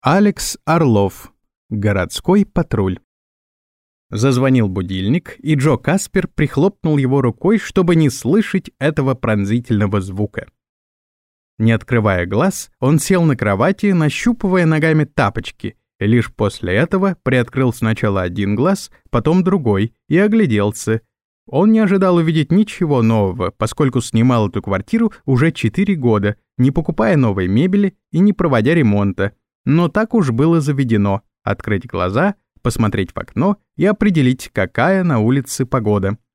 Алекс Орлов. Городской патруль. Зазвонил будильник, и Джо Каспер прихлопнул его рукой, чтобы не слышать этого пронзительного звука. Не открывая глаз, он сел на кровати, нащупывая ногами тапочки, и лишь после этого приоткрыл сначала один глаз, потом другой, и огляделся. Он не ожидал увидеть ничего нового, поскольку снимал эту квартиру уже 4 года, не покупая новой мебели и не проводя ремонта. Но так уж было заведено — открыть глаза, посмотреть в окно и определить, какая на улице погода.